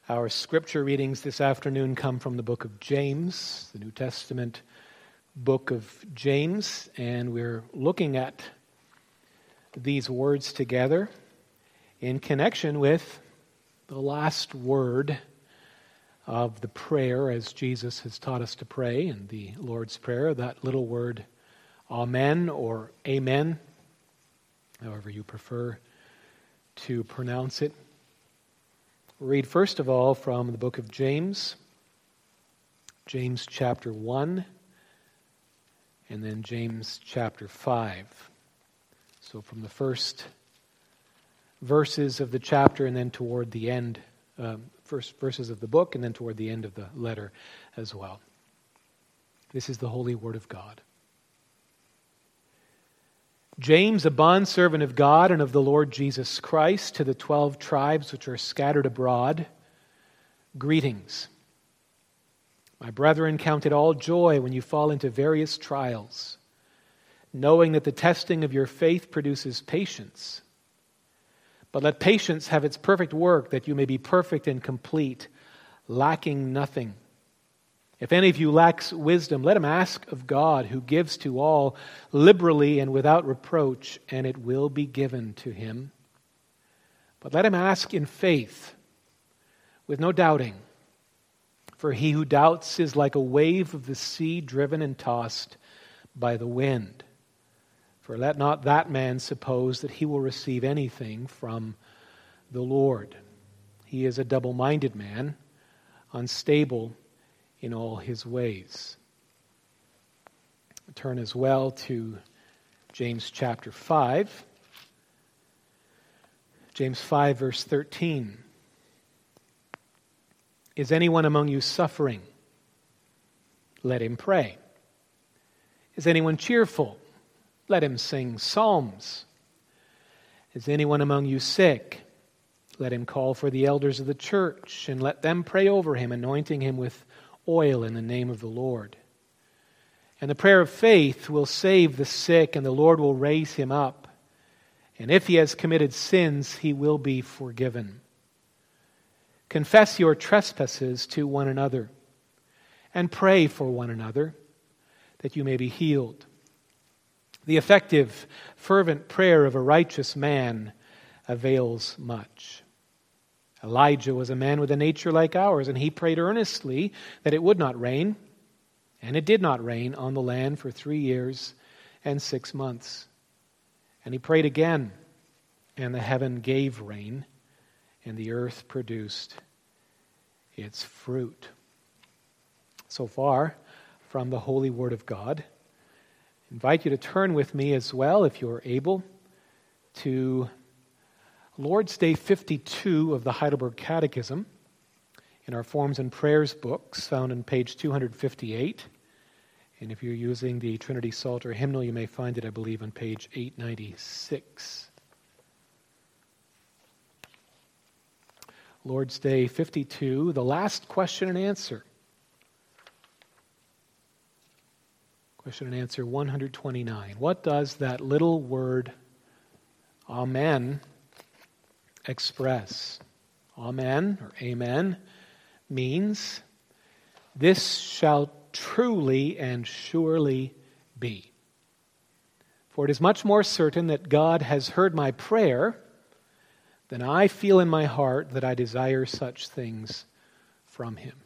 Our scripture readings this afternoon come from the book of James, the New Testament book of James, and we're looking at these words together in connection with the last word of the prayer as Jesus has taught us to pray in the Lord's Prayer, that little word Amen or Amen, however you prefer to pronounce it. We'll read first of all from the book of James, James chapter 1, and then James chapter 5. So from the first verses of the chapter and then toward the end, first verses of the book and then toward the end of the letter as well. This is the holy word of God. James, a bondservant of God and of the Lord Jesus Christ, to the 12 tribes which are scattered abroad, greetings. My brethren, count it all joy when you fall into various trials, knowing that the testing of your faith produces patience. But let patience have its perfect work, that you may be perfect and complete, lacking nothing. If any of you lacks wisdom, let him ask of God, who gives to all liberally and without reproach, and it will be given to him. But let him ask in faith, with no doubting. For he who doubts is like a wave of the sea driven and tossed by the wind. For let not that man suppose that he will receive anything from the Lord. He is a double-minded man, unstable in all his ways. Turn as well to James chapter 5. James 5 verse 13. Is anyone among you suffering? Let him pray. Is anyone cheerful? Let him sing psalms. Is anyone among you sick? Let him call for the elders of the church, and let them pray over him, anointing him with oil in the name of the Lord. And the prayer of faith will save the sick, and the Lord will raise him up. And if he has committed sins, he will be forgiven. Confess your trespasses to one another, and pray for one another, that you may be healed. The effective, fervent prayer of a righteous man avails much. Elijah was a man with a nature like ours, and he prayed earnestly that it would not rain, and it did not rain on the land for 3 years and 6 months. And he prayed again, and the heaven gave rain, and the earth produced its fruit. So far from the holy word of God. I invite you to turn with me as well, if you're able, to Lord's Day 52 of the Heidelberg Catechism in our Forms and Prayers books, found on page 258. And if you're using the Trinity Psalter hymnal, you may find it, I believe, on page 896. Lord's Day 52, the last question and answer. Question and answer 129. What does that little word, Amen, express? Amen, or Amen, means this shall truly and surely be. For it is much more certain that God has heard my prayer than I feel in my heart that I desire such things from him.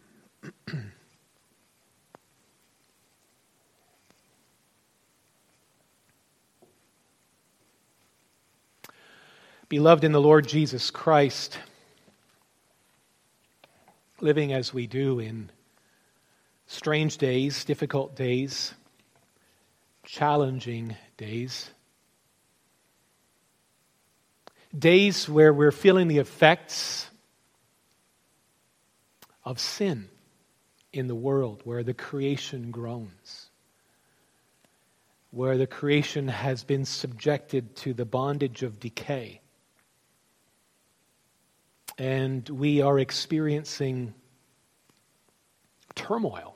Beloved in the Lord Jesus Christ, living as we do in strange days, difficult days, challenging days, days where we're feeling the effects of sin in the world, where the creation groans, where the creation has been subjected to the bondage of decay. And we are experiencing turmoil.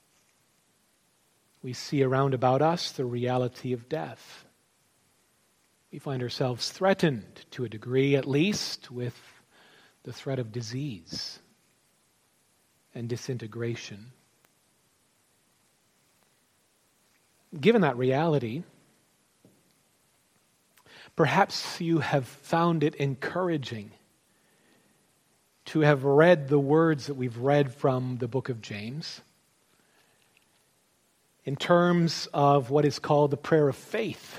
We see around about us the reality of death. We find ourselves threatened, to a degree at least, with the threat of disease and disintegration. Given that reality, perhaps you have found it encouraging to have read the words that we've read from the book of James in terms of what is called the prayer of faith.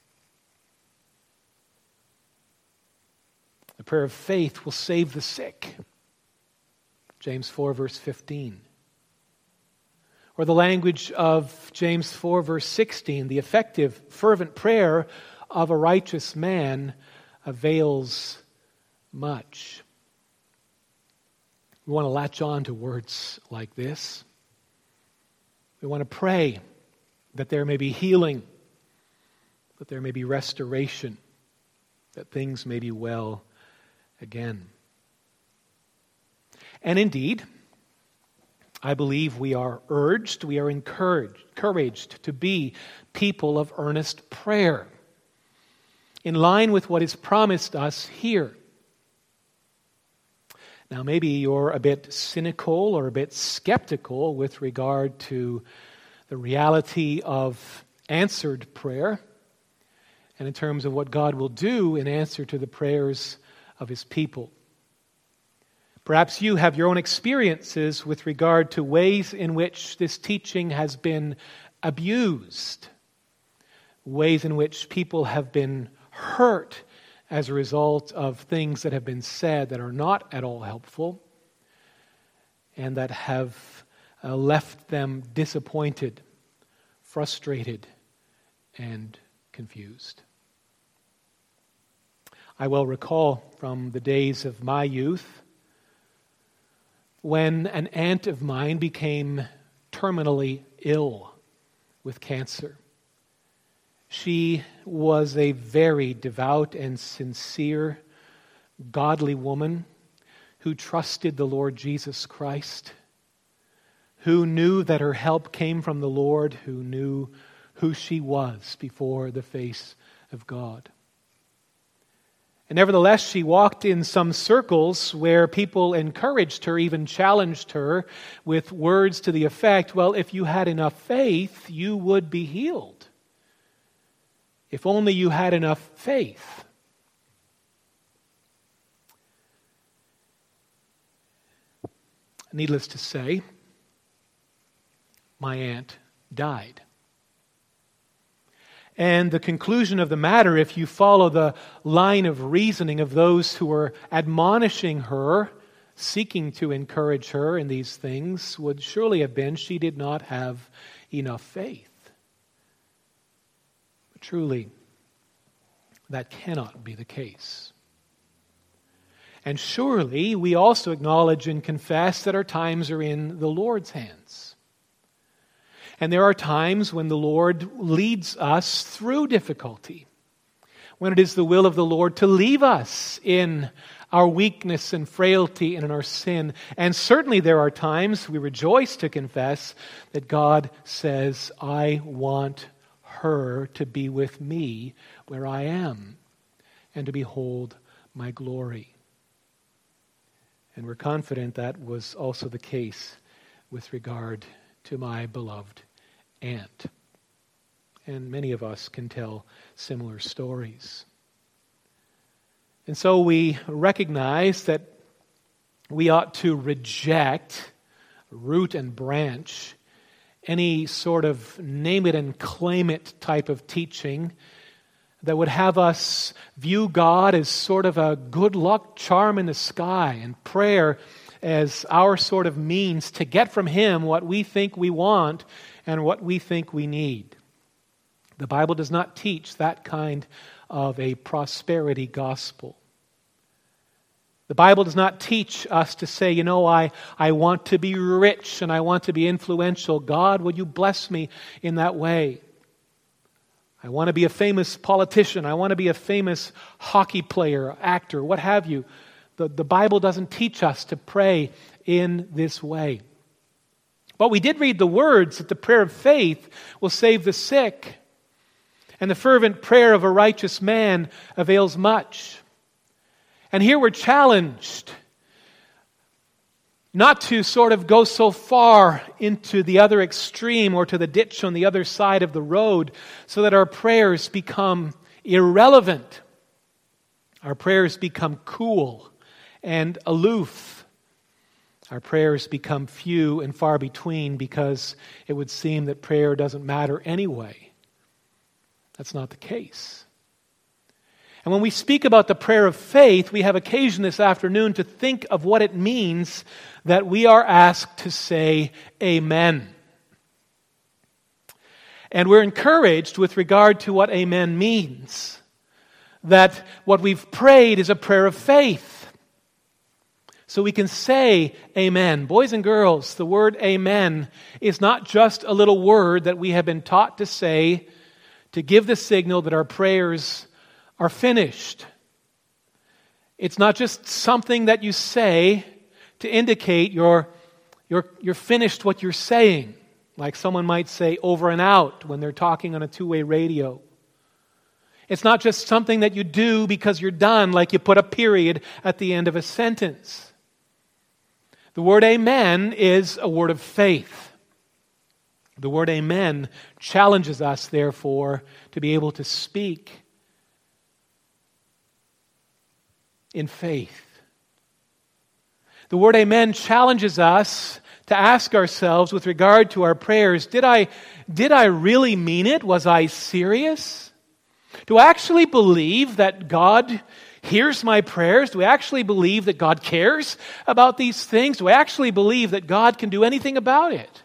The prayer of faith will save the sick. James 4, verse 15. Or the language of James 4, verse 16, the effective, fervent prayer of a righteous man avails much. We want to latch on to words like this. We want to pray that there may be healing, that there may be restoration, that things may be well again. And indeed, I believe we are urged, we are encouraged to be people of earnest prayer, in line with what is promised us here. Now, maybe you're a bit cynical or a bit skeptical with regard to the reality of answered prayer and in terms of what God will do in answer to the prayers of His people. Perhaps you have your own experiences with regard to ways in which this teaching has been abused, ways in which people have been hurt as a result of things that have been said that are not at all helpful and that have left them disappointed, frustrated, and confused. I well recall from the days of my youth when an aunt of mine became terminally ill with cancer. She was a very devout and sincere, godly woman who trusted the Lord Jesus Christ, who knew that her help came from the Lord, who knew who she was before the face of God. And nevertheless, she walked in some circles where people encouraged her, even challenged her with words to the effect, well, if you had enough faith, you would be healed. If only you had enough faith. Needless to say, my aunt died. And the conclusion of the matter, if you follow the line of reasoning of those who were admonishing her, seeking to encourage her in these things, would surely have been she did not have enough faith. But truly, that cannot be the case. And surely we also acknowledge and confess that our times are in the Lord's hands. And there are times when the Lord leads us through difficulty, when it is the will of the Lord to leave us in our weakness and frailty and in our sin. And certainly there are times, we rejoice to confess, that God says, I want her to be with me where I am and to behold my glory. And we're confident that was also the case with regard to my beloved aunt. And many of us can tell similar stories. And so we recognize that we ought to reject, root and branch, any sort of name it and claim it type of teaching that would have us view God as sort of a good luck charm in the sky and prayer as our sort of means to get from Him what we think we want and what we think we need. The Bible does not teach that kind of a prosperity gospel. The Bible does not teach us to say, I want to be rich and I want to be influential. God, will you bless me in that way? I want to be a famous politician. I want to be a famous hockey player, actor, what have you. The Bible doesn't teach us to pray in this way. But we did read the words that the prayer of faith will save the sick, and the fervent prayer of a righteous man avails much. And here we're challenged Not to sort of go so far into the other extreme or to the ditch on the other side of the road so that our prayers become irrelevant. Our prayers become cool and aloof. Our prayers become few and far between because it would seem that prayer doesn't matter anyway. That's not the case. And when we speak about the prayer of faith, we have occasion this afternoon to think of what it means that we are asked to say amen. And we're encouraged with regard to what amen means, that what we've prayed is a prayer of faith. So we can say amen. Boys and girls, the word amen is not just a little word that we have been taught to say to give the signal that our prayers are finished. It's not just something that you say to indicate you're finished what you're saying, like someone might say over and out when they're talking on a two-way radio. It's not just something that you do because you're done, like you put a period at the end of a sentence. The word amen is a word of faith. The word amen challenges us, therefore, to be able to speak in faith. The word amen challenges us to ask ourselves with regard to our prayers, did I really mean it? Was I serious? Do I actually believe that God hears my prayers? Do I actually believe that God cares about these things? Do I actually believe that God can do anything about it?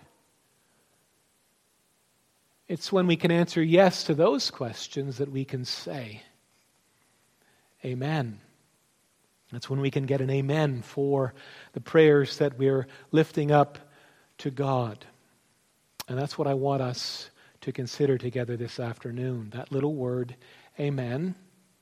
It's when we can answer yes to those questions that we can say amen. That's when we can get an amen for the prayers that we're lifting up to God. And that's what I want us to consider together this afternoon. That little word, amen.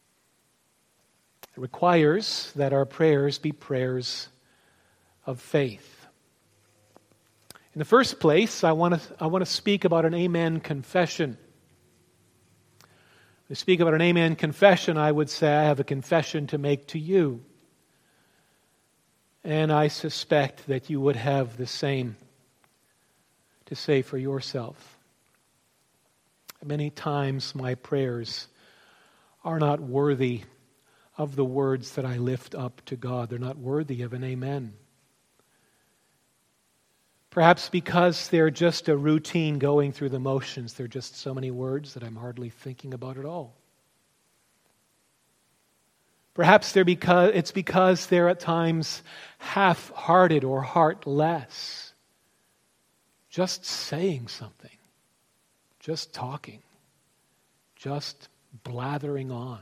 It requires that our prayers be prayers of faith. In the first place, I want to speak about an amen confession. To speak about an amen confession, I would say I have a confession to make to you. And I suspect that you would have the same to say for yourself. Many times my prayers are not worthy of the words that I lift up to God. They're not worthy of an amen. Perhaps because they're just a routine going through the motions. They're just so many words that I'm hardly thinking about it all. Perhaps it's because they're at times half-hearted or heartless. Just saying something. Just talking. Just blathering on.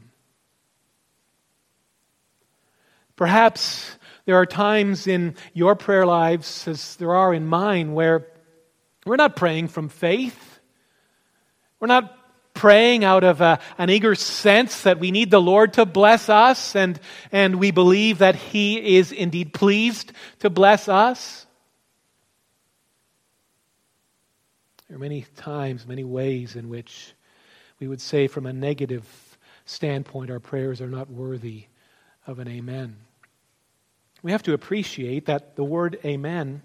Perhaps there are times in your prayer lives, as there are in mine, where we're not praying from faith. We're not praying out of an eager sense that we need the Lord to bless us, and we believe that He is indeed pleased to bless us. There are many times, many ways in which we would say from a negative standpoint our prayers are not worthy of an amen. We have to appreciate that the word amen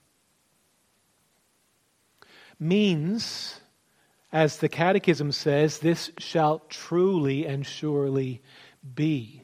means, as the Catechism says, this shall truly and surely be.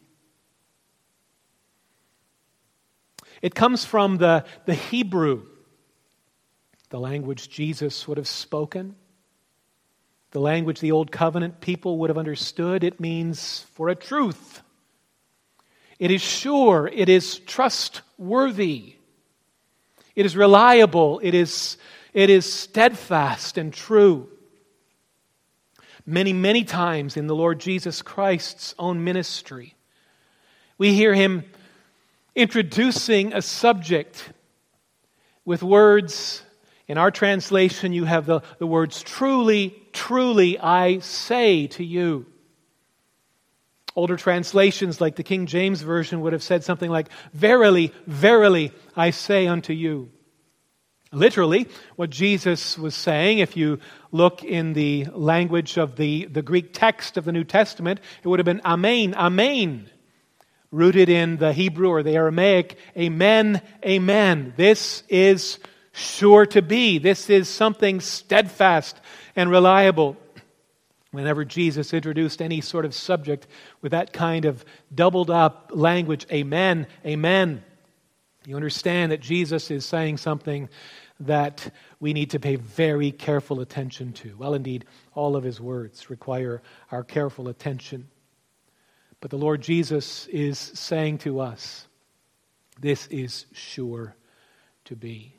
It comes from the Hebrew, the language Jesus would have spoken, the language the Old Covenant people would have understood. It means for a truth. It is sure. It is trustworthy. It is reliable. It is steadfast and true. Many, many times in the Lord Jesus Christ's own ministry, we hear Him introducing a subject with words. In our translation, you have the words, truly, truly, I say to you. Older translations, like the King James Version, would have said something like, verily, verily, I say unto you. Literally, what Jesus was saying, if you look in the language of the Greek text of the New Testament, it would have been amen, amen. Rooted in the Hebrew or the Aramaic, amen, amen. This is sure to be. This is something steadfast and reliable. Whenever Jesus introduced any sort of subject with that kind of doubled up language, amen, amen, you understand that Jesus is saying something that we need to pay very careful attention to. Well, indeed, all of his words require our careful attention. But the Lord Jesus is saying to us, this is sure to be.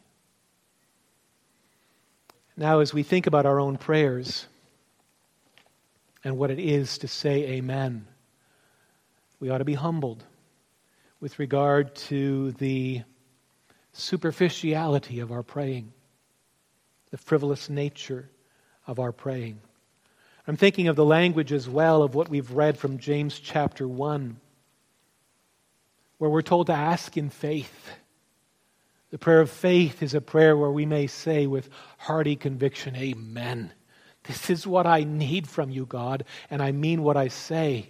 Now, as we think about our own prayers and what it is to say amen, we ought to be humbled with regard to the superficiality of our praying, the frivolous nature of our praying. I'm thinking of the language as well of what we've read from James chapter 1, where we're told to ask in faith. The prayer of faith is a prayer where we may say with hearty conviction, amen. This is what I need from you, God, and I mean what I say.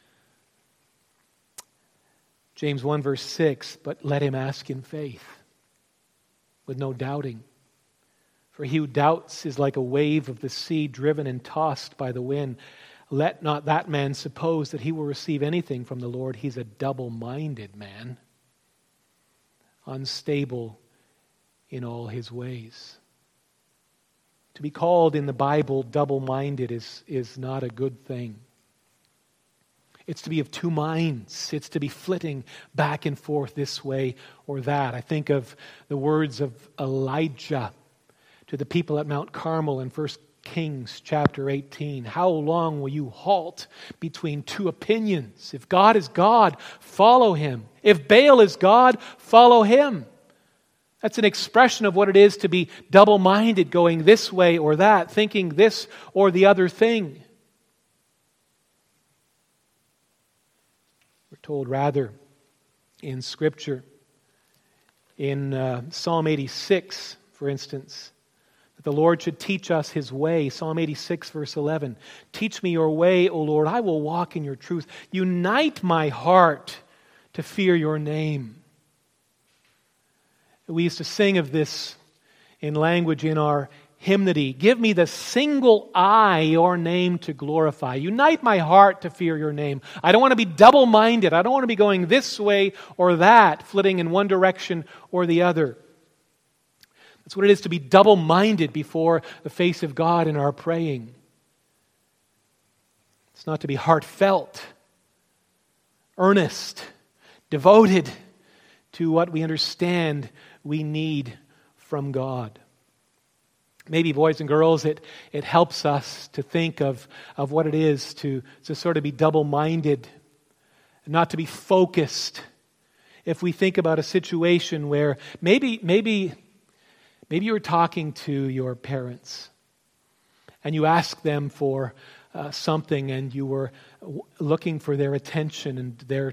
James 1 verse 6, but let him ask in faith, with no doubting. For he who doubts is like a wave of the sea driven and tossed by the wind. Let not that man suppose that he will receive anything from the Lord. He's a double-minded man, unstable in all his ways. To be called in the Bible double-minded is not a good thing. It's to be of two minds. It's to be flitting back and forth this way or that. I think of the words of Elijah to the people at Mount Carmel in 1 Kings chapter 18. How long will you halt between two opinions? If God is God, follow him. If Baal is God, follow him. That's an expression of what it is to be double-minded, going this way or that, thinking this or the other thing. We're told rather in Scripture, in Psalm 86, for instance, that the Lord should teach us his way. Psalm 86, verse 11. Teach me your way, O Lord. I will walk in your truth. Unite my heart to fear your name. We used to sing of this in language in our hymnody. Give me the single eye, your name to glorify. Unite my heart to fear your name. I don't want to be double-minded. I don't want to be going this way or that, flitting in one direction or the other. That's what it is to be double-minded before the face of God in our praying. It's not to be heartfelt, earnest, devoted to what we understand we need from God. Maybe, boys and girls, it helps us to think of what it is to sort of be double-minded, not to be focused. If we think about a situation where maybe you were talking to your parents and you asked them for something and you were looking for their attention and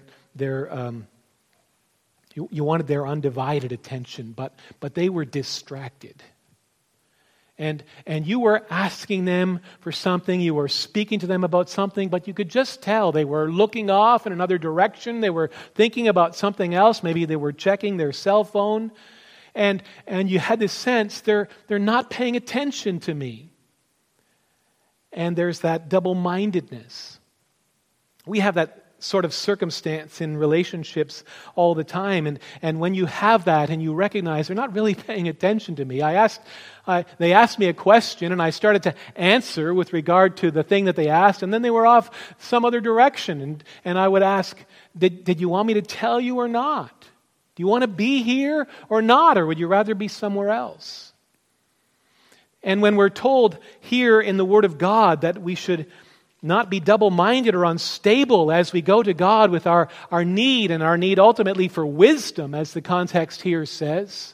you wanted their undivided attention, but they were distracted. And you were asking them for something, you were speaking to them about something, but you could just tell they were looking off in another direction, they were thinking about something else, maybe they were checking their cell phone, and you had this sense they're not paying attention to me. And there's that double-mindedness. We have that sort of circumstance in relationships all the time. And when you have that and you recognize they're not really paying attention to me. They asked me a question and I started to answer with regard to the thing that they asked, and then they were off some other direction. And I would ask, did you want me to tell you or not? Do you want to be here or not? Or would you rather be somewhere else? And when we're told here in the Word of God that we should not be double-minded or unstable as we go to God with our need, and our need ultimately for wisdom, as the context here says,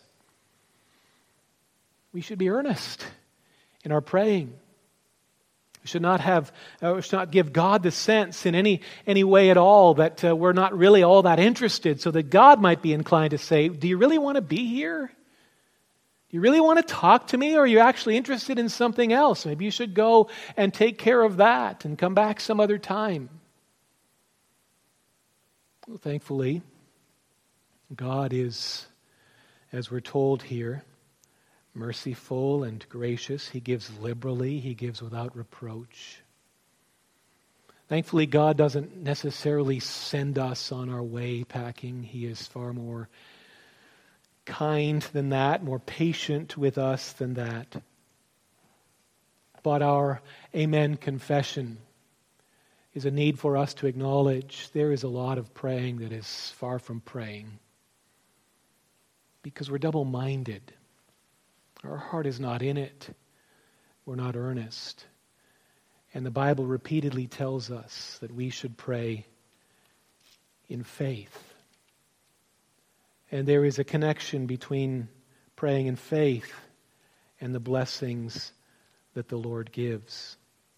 we should be earnest in our praying. We should not give God the sense in any way at all that we're not really all that interested, so that God might be inclined to say, do you really want to be here? You really want to talk to me, or are you actually interested in something else? Maybe you should go and take care of that and come back some other time. Well, thankfully, God is, as we're told here, merciful and gracious. He gives liberally. He gives without reproach. Thankfully, God doesn't necessarily send us on our way packing. He is far more kind than that, more patient with us than that. But our Amen confession is a need for us to acknowledge there is a lot of praying that is far from praying because we're double-minded. Our heart is not in it. We're not earnest. And the Bible repeatedly tells us that we should pray in faith. And there is a connection between praying in faith and the blessings that the Lord gives.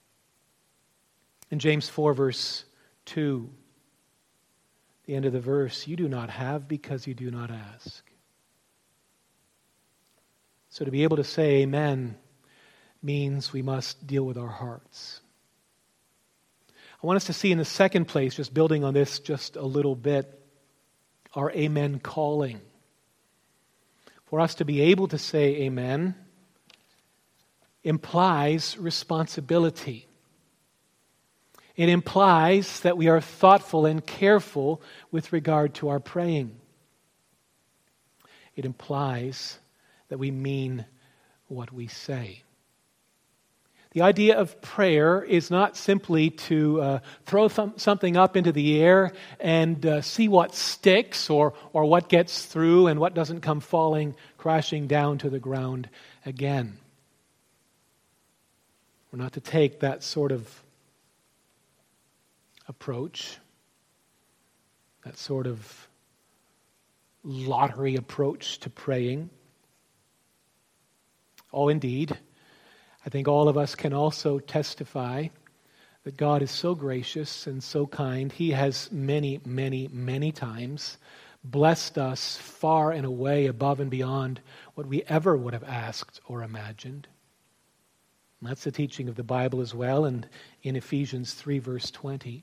In James 4, verse 2, the end of the verse, you do not have because you do not ask. So to be able to say amen means we must deal with our hearts. I want us to see in the second place, just building on this just a little bit, our amen calling. For us to be able to say amen implies responsibility. It implies that we are thoughtful and careful with regard to our praying. It implies that we mean what we say. The idea of prayer is not simply to throw something up into the air and see what sticks or what gets through and what doesn't come falling, crashing down to the ground again. We're not to take that sort of approach, that sort of lottery approach to praying. Oh, indeed, I think all of us can also testify that God is so gracious and so kind. He has many, many, many times blessed us far and away above and beyond what we ever would have asked or imagined. And that's the teaching of the Bible as well, and in Ephesians 3, verse 20.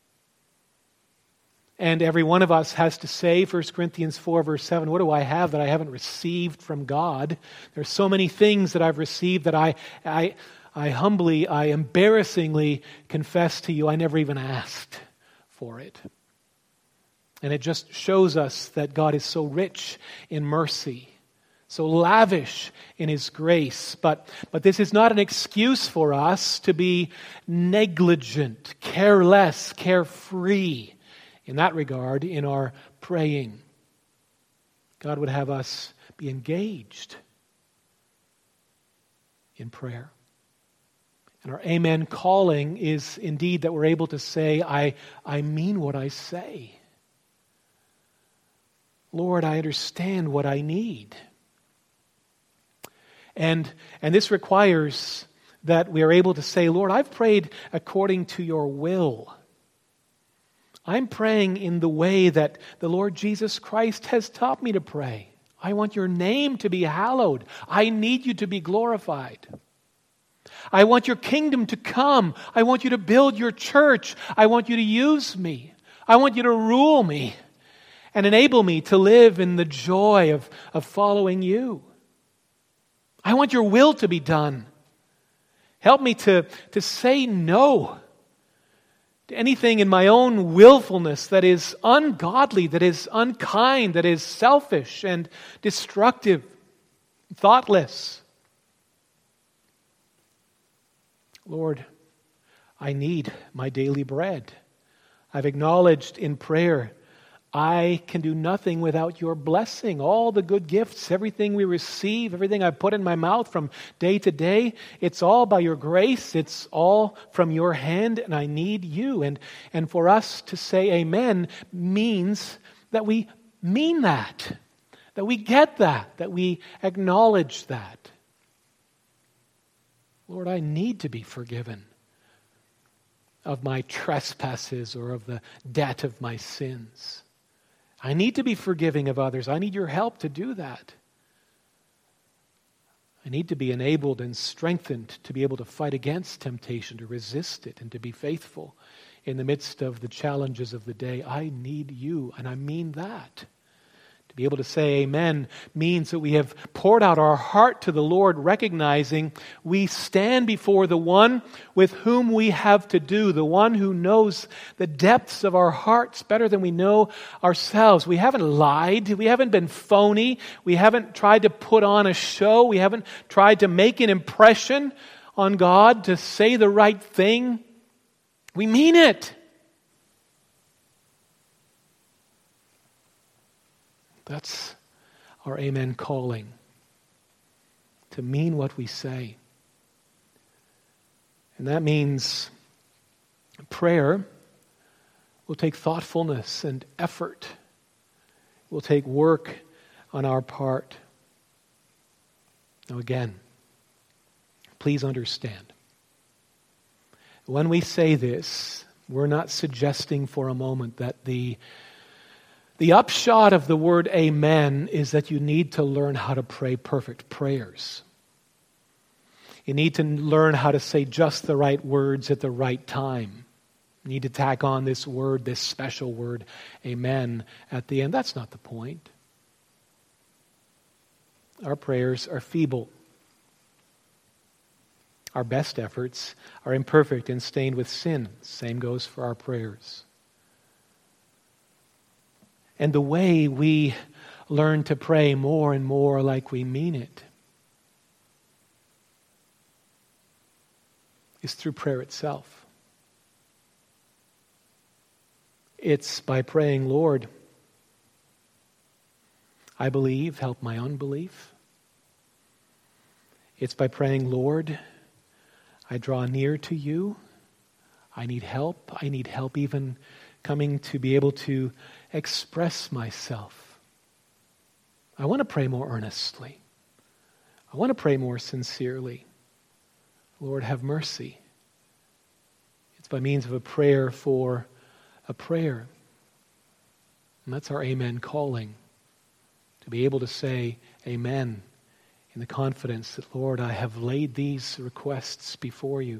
And every one of us has to say, 1 Corinthians 4, verse 7, what do I have that I haven't received from God? There's so many things that I've received that I embarrassingly confess to you, I never even asked for it. And it just shows us that God is so rich in mercy, so lavish in His grace. But this is not an excuse for us to be negligent, careless, carefree in that regard in our praying. God would have us be engaged in prayer. And our amen calling is indeed that we're able to say, I mean what I say. Lord, I understand what I need. And this requires that we are able to say, Lord, I've prayed according to your will. I'm praying in the way that the Lord Jesus Christ has taught me to pray. I want your name to be hallowed. I need you to be glorified. I want your kingdom to come. I want you to build your church. I want you to use me. I want you to rule me and enable me to live in the joy of following you. I want your will to be done. Help me to say no to anything in my own willfulness that is ungodly, that is unkind, that is selfish and destructive, thoughtless. Lord, I need my daily bread. I've acknowledged in prayer, I can do nothing without your blessing. All the good gifts, everything we receive, everything I put in my mouth from day to day, it's all by your grace. It's all from your hand, and I need you. And for us to say amen means that we mean that we get that we acknowledge that. Lord, I need to be forgiven of my trespasses or of the debt of my sins. I need to be forgiving of others. I need your help to do that. I need to be enabled and strengthened to be able to fight against temptation, to resist it, and to be faithful in the midst of the challenges of the day. I need you, and I mean that. To be able to say amen means that we have poured out our heart to the Lord, recognizing we stand before the one with whom we have to do, the one who knows the depths of our hearts better than we know ourselves. We haven't lied. We haven't been phony. We haven't tried to put on a show. We haven't tried to make an impression on God, to say the right thing. We mean it. That's our amen calling, to mean what we say. And that means prayer will take thoughtfulness and effort. It will take work on our part. Now again, please understand, when we say this, we're not suggesting for a moment that the upshot of the word amen is that you need to learn how to pray perfect prayers. You need to learn how to say just the right words at the right time. You need to tack on this word, this special word, amen, at the end. That's not the point. Our prayers are feeble. Our best efforts are imperfect and stained with sin. Same goes for our prayers. And the way we learn to pray more and more like we mean it is through prayer itself. It's by praying, Lord, I believe, help my unbelief. It's by praying, Lord, I draw near to you. I need help. I need help even coming to be able to express myself. I want to pray more earnestly. I want to pray more sincerely. Lord, have mercy. It's by means of a prayer for a prayer. And that's our amen calling. To be able to say amen in the confidence that, Lord, I have laid these requests before you.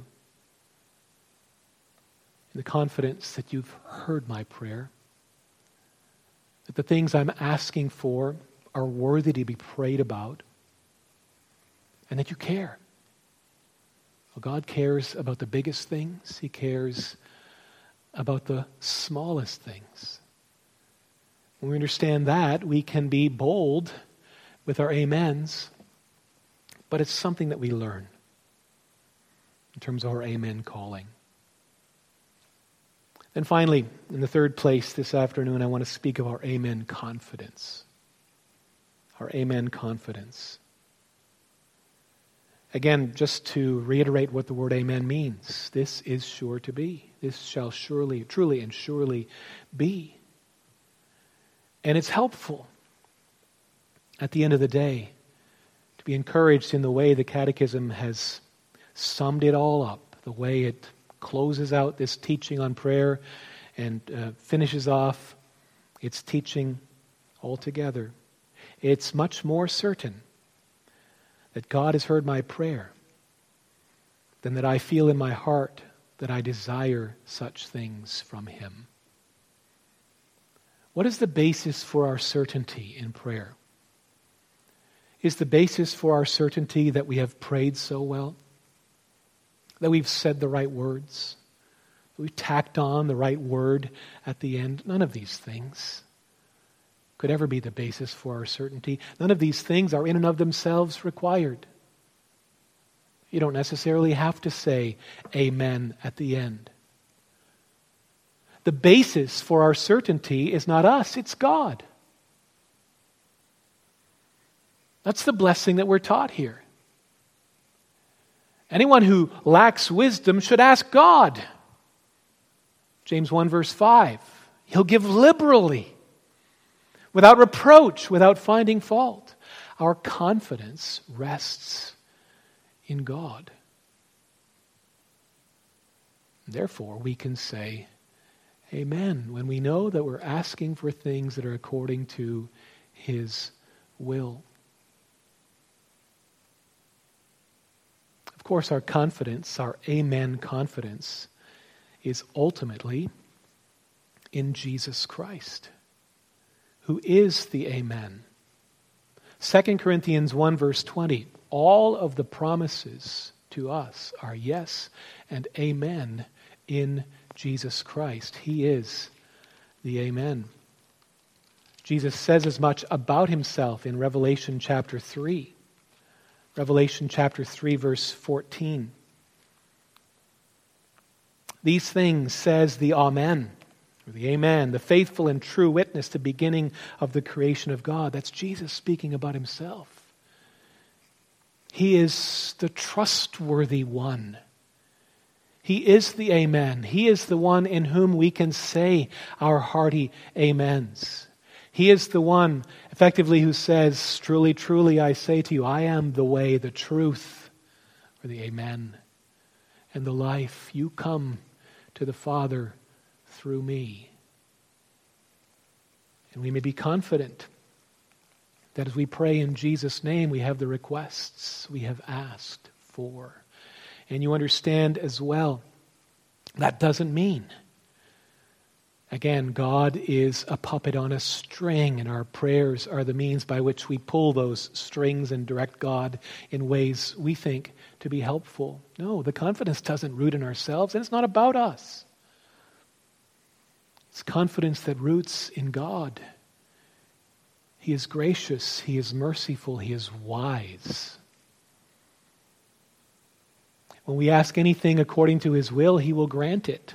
In the confidence that you've heard my prayer. That the things I'm asking for are worthy to be prayed about. And that you care. Well, God cares about the biggest things. He cares about the smallest things. When we understand that, we can be bold with our amens, but it's something that we learn in terms of our amen calling. And finally, in the third place this afternoon, I want to speak of our amen confidence. Our amen confidence. Again, just to reiterate what the word amen means. This is sure to be. This shall surely, truly and surely be. And it's helpful at the end of the day to be encouraged in the way the Catechism has summed it all up, the way it closes out this teaching on prayer and finishes off its teaching altogether. It's much more certain that God has heard my prayer than that I feel in my heart that I desire such things from Him. What is the basis for our certainty in prayer? Is the basis for our certainty that we have prayed so well? That we've said the right words? That we've tacked on the right word at the end? None of these things could ever be the basis for our certainty. None of these things are in and of themselves required. You don't necessarily have to say amen at the end. The basis for our certainty is not us, it's God. That's the blessing that we're taught here. Anyone who lacks wisdom should ask God. James 1 verse 5. He'll give liberally, without reproach, without finding fault. Our confidence rests in God. Therefore, we can say amen when we know that we're asking for things that are according to His will. Of course, our confidence, our amen confidence, is ultimately in Jesus Christ, who is the Amen. 2 Corinthians 1 verse 20, all of the promises to us are yes and amen in Jesus Christ. He is the Amen. Jesus says as much about himself in Revelation chapter 3. Revelation chapter 3 verse 14. These things says the Amen, or the Amen, the faithful and true witness, the beginning of the creation of God. That's Jesus speaking about himself. He is the trustworthy one. He is the Amen. He is the one in whom we can say our hearty amens. He is the one, effectively, who says, truly, truly, I say to you, I am the way, the truth, or the Amen, and the life. You come to the Father through me. And we may be confident that as we pray in Jesus' name, we have the requests we have asked for. And you understand as well, that doesn't mean, again, God is a puppet on a string, and our prayers are the means by which we pull those strings and direct God in ways we think to be helpful. No, the confidence doesn't root in ourselves, and it's not about us. It's confidence that roots in God. He is gracious, He is merciful, He is wise. When we ask anything according to His will, He will grant it.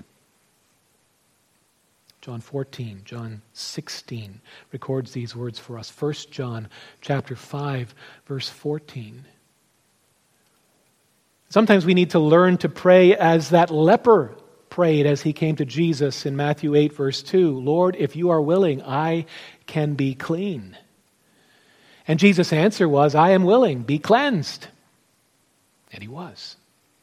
John 14, John 16 records these words for us. 1 John chapter 5, verse 14. Sometimes we need to learn to pray as that leper prayed as he came to Jesus in Matthew 8, verse 2. Lord, if you are willing, I can be clean. And Jesus' answer was, I am willing, be cleansed. And he was.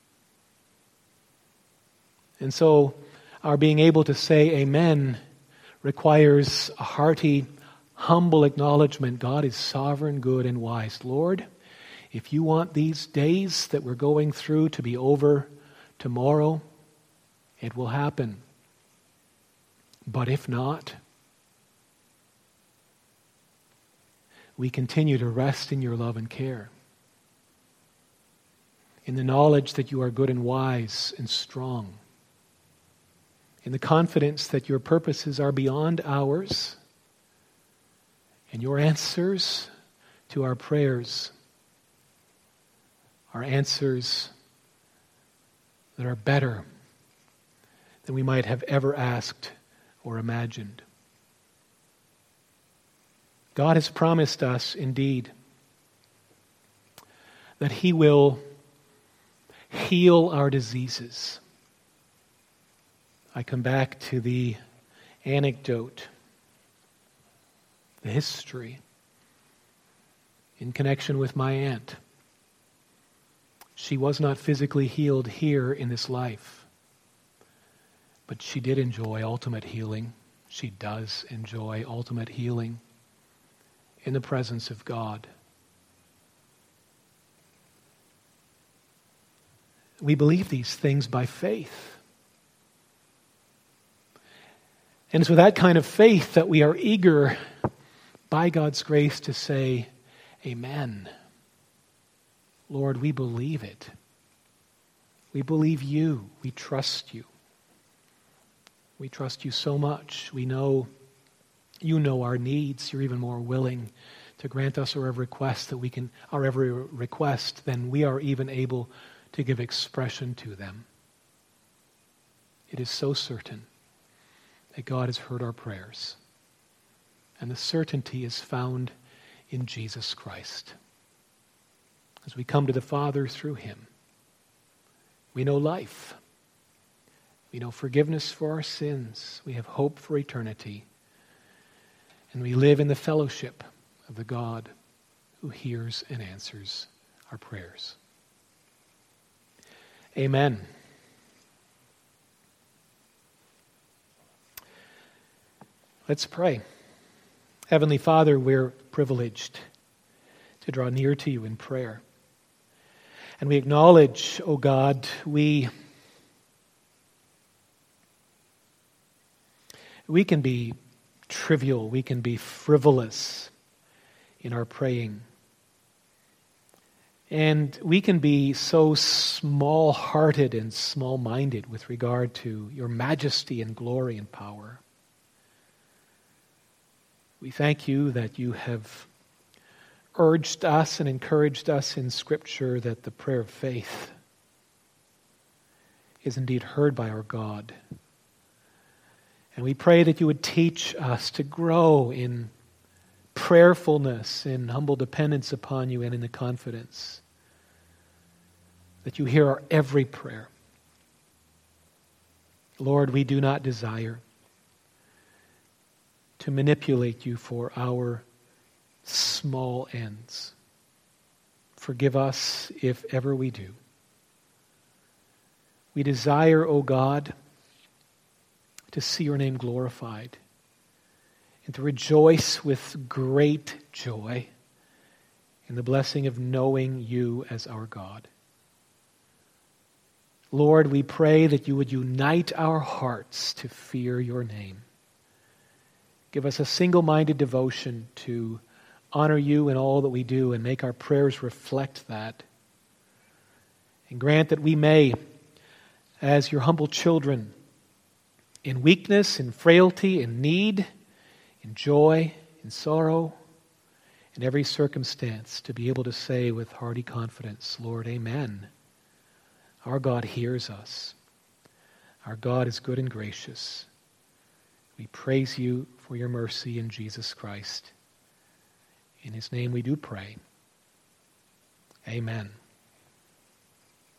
And so our being able to say amen requires a hearty, humble acknowledgement. God is sovereign, good, and wise. Lord, if you want these days that we're going through to be over tomorrow, it will happen. But if not, we continue to rest in your love and care, in the knowledge that you are good and wise and strong, in the confidence that your purposes are beyond ours, and your answers to our prayers are answers that are better than we might have ever asked or imagined. God has promised us, indeed, that He will heal our diseases. I come back to the anecdote, the history, in connection with my aunt. She was not physically healed here in this life, but she did enjoy ultimate healing. She does enjoy ultimate healing in the presence of God. We believe these things by faith. And it's with that kind of faith that we are eager, by God's grace, to say, Amen. Lord, we believe it. We believe you. We trust you. We trust you so much. We know you know our needs. You're even more willing to grant us our every request than we are even able to give expression to them. It is so certain that God has heard our prayers. And the certainty is found in Jesus Christ. As we come to the Father through Him, we know life. We know forgiveness for our sins. We have hope for eternity. And we live in the fellowship of the God who hears and answers our prayers. Amen. Let's pray. Heavenly Father, we're privileged to draw near to you in prayer. And we acknowledge, O God, we We can be trivial, we can be frivolous in our praying. And we can be so small-hearted and small-minded with regard to your majesty and glory and power. We thank you that you have urged us and encouraged us in Scripture that the prayer of faith is indeed heard by our God. And we pray that you would teach us to grow in prayerfulness, in humble dependence upon you, and in the confidence that you hear our every prayer. Lord, we do not desire to manipulate you for our small ends. Forgive us if ever we do. We desire, O God, to see your name glorified and to rejoice with great joy in the blessing of knowing you as our God. Lord, we pray that you would unite our hearts to fear your name. Give us a single-minded devotion to honor you in all that we do and make our prayers reflect that. And grant that we may, as your humble children, in weakness, in frailty, in need, in joy, in sorrow, in every circumstance, to be able to say with hearty confidence, Lord, amen. Our God hears us. Our God is good and gracious. We praise you for your mercy in Jesus Christ. In his name we do pray. Amen.